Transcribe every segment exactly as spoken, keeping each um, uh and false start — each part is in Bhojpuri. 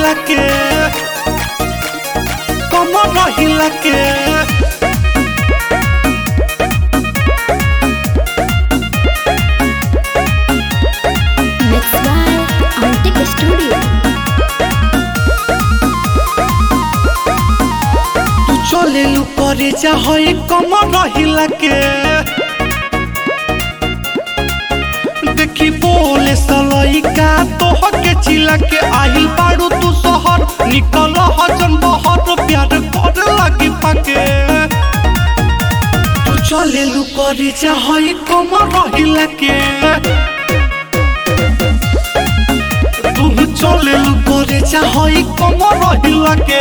रहिला के कमर रहिला के Mixed by Antique Studio. तू चले लू करे चाहे कमर रहिला के देखी बोले सलई का तोह के चिला के आहिल बाड़ू तू शहर निकल हजन बहर प्यार कर लगी पाके तू चले लू करे चाहे कमर रहिला के तू चले लू करे चाहे कमर रहिला के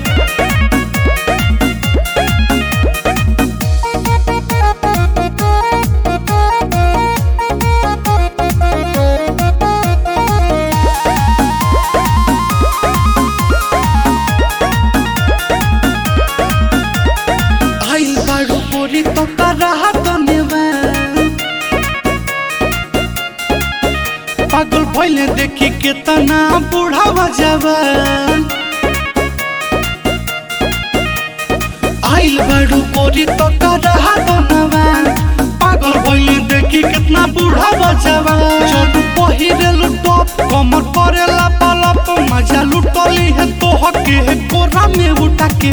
तो रहा पागल भइले देखी केतना बूढ़ा जवान आइल बड़ू बोरी तो रहा पागल भइले देखी केतना बूढ़ा जवान जब पहिरे लुटप कमर करे लापलप मजा लुटली है तोह के कोरा में उठा के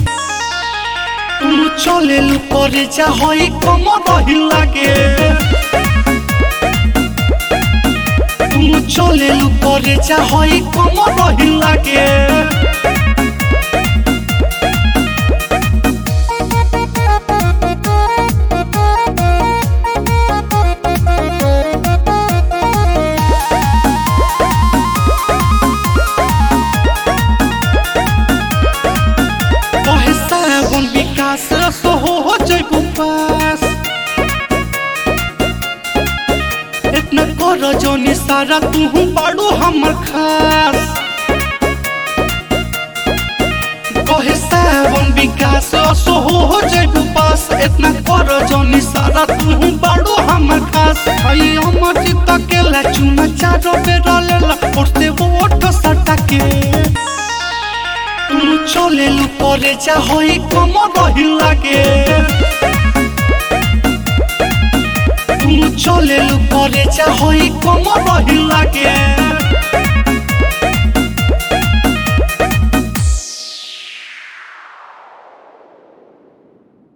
तुम चले लू करे चाहे कमर रहिला के तुम चले लू करे चाहे कमर रहिला के विकास सो हो जइबू पास इतना कर जोनी सारा तू बाड़ू हमर खास कहे सावन विकास सो हो जइबू पास इतना कर जोनी सारा तू बाड़ू हमर खास हई हमर चित के ला चुना चारो बेर लेला पड़ते वोट सटा के तुम चले लू करे चाहे कमर रहिला के तुम चले लू करे चाहे कमर रहिला के।